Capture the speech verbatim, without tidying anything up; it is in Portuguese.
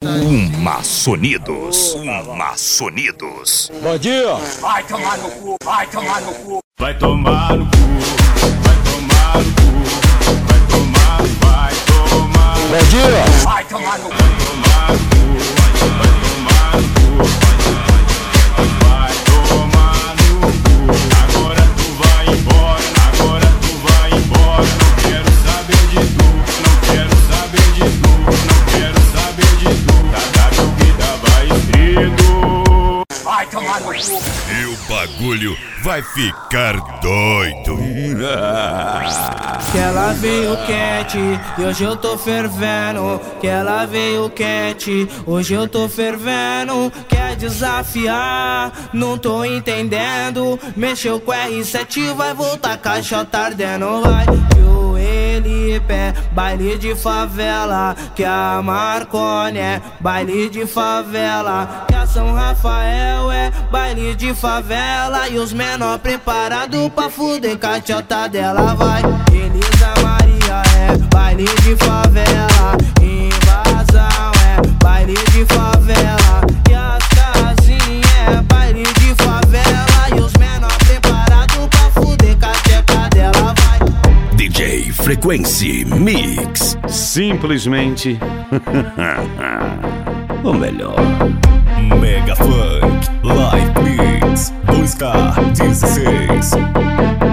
Uma Sonidos. Uma Sonidos. Bom dia. Vai tomar no cu, vai tomar no cu. Vai tomar no cu, vai tomar no cu, vai tomar, vai tomar. Bom dia. Vai tomar no cu, vai tomar no cu, vai tomar no cu, vai tomar no cu. Agora tu vai embora, agora tu vai embora. Não quero saber de tu, não quero saber de tu, não quero saber de tu. Da vida vai escrito. vai tomar no cu. E o bagulho vai ficar doido. Que ela veio quente e hoje eu tô fervendo. Que ela veio quente, hoje eu tô fervendo. Quer desafiar, não tô entendendo. Mexeu com R sete, vai voltar caixota ardendo. Vai que o Felipe, baile de favela. Que a Marconi é baile de favela. Que a São Rafael é baile de favela. E os menor preparado pra fuder caixota dela. Vai, Elisa Maria é baile de favela. Invasão é baile de favela. E as casinhas é baile de favela. E os menor preparado pra fuder caixota dela. Vai, D J Frequency Mix. Simplesmente o melhor. Mega Funk Live Mix dois K dezesseis.